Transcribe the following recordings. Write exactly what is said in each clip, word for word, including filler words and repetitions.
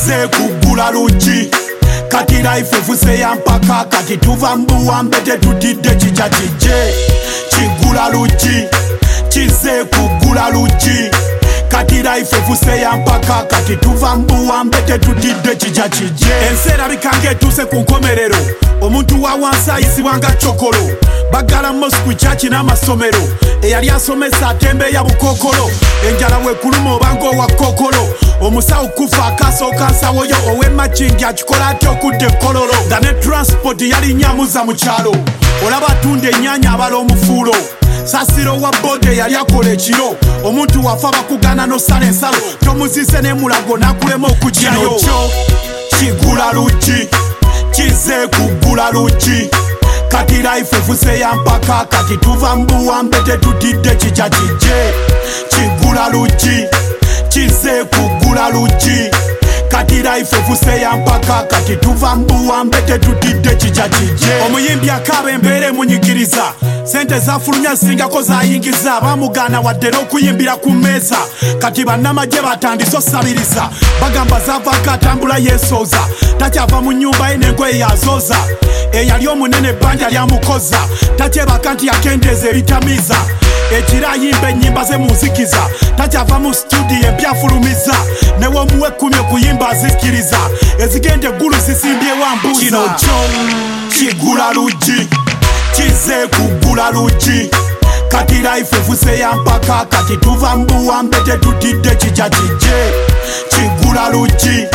kize kugula luji kati life evuse ya mpaka kati tuva mbuwambe tetutidde kijja kijje kigula luji kize kugula luji kati life evuse ya mpaka kati tuva mbuwambe tetutidde kijja kijje ensi erabika ng'etuuse ku nkomerero omuntu wa wansi ayisibwa nga cokolo bagala mosku kyaki n'amasomero eyali asomesa atembeeya bukokolo enjala wekuluma obanga owa kokolo omusawo kufa akasooka nsawoyo ow'emakingi akikola ate okudde kololo nga ne transport yali nyamuza mu kyalo olaba atunda ennyaanya abala omufuulo sasiro wa bode yali akola ekiro omuntu wafa bakugana n'osala ensalo tomuzise n'emulago n'akulema okugyayo kyo kigula luji kize kugula luji kati life evuse ya mpaka kati tuva mbuwambe tetutidde kijja kijje kigula luji kize kugula luji kati life evuse ya mpaka kati tuva mbuwambe tetutidde kijja kijje omuyimbi akaaba embeera emunyigiriza sente zafulumya zisingako zayingiza bamugana wadde n'okuyimbira ku mmeeza kati bannamagye batandise osabiriza bagamba zavaako atambula yeesooza takyava mu nnyumba ye n'engoye yazooza eyali omunene ebbanja lyamukoza takyebaka nti yakendeeza ebitamiiza ekiro ayimba ennyimba ze munzikiza takyava mu studio empyafulumiza newomuwa ekkumi okuyimba azikkiriza ezigenda eggulu zisimbyewo ambuuza kino kyo kigula luji kize kugula luji kati life evuse ya mpaka kati tuva mbuwambe tetutidde kijja kijje kigula luji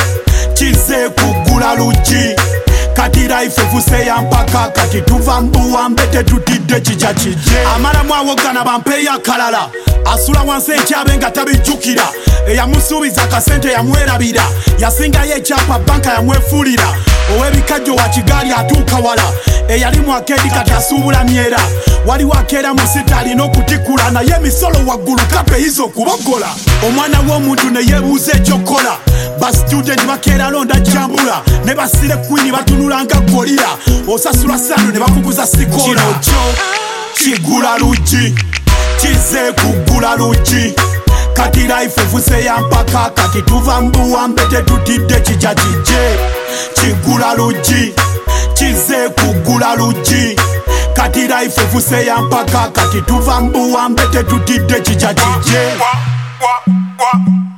kize kugula luji kati life evuse ya mpaka kati tuva mbuwambe tetutidde kijja kijje amalamu awogana bampeeyo akalala asula wansi enkyabe nga tabijjukira eyamusuubiza akasente yamwerabira yasingayo ekyapa banka yamwefuulira ow'ebikajjo wa kigaali atuuka wala eyali mu akeedi kati asuubula myera waliwo akeera mu sita alina okutikula naye emisolo waggulu kapeyiza okubogola omwana w'omuntu ne yeebuuza ekyokola basitudenti bakeera londa jambula ne basire kwini batunula nga golira osasula sano ne bakuguza sikola kino kyo kigula luji kize kugula luji kati life evuse ya mpaka kati tuva mbuwambe tetutidde kijja kijje kigula luji kize kugula luji kati life evuse ya mpaka kati tuva mbuwambe tetutidde kijja kijje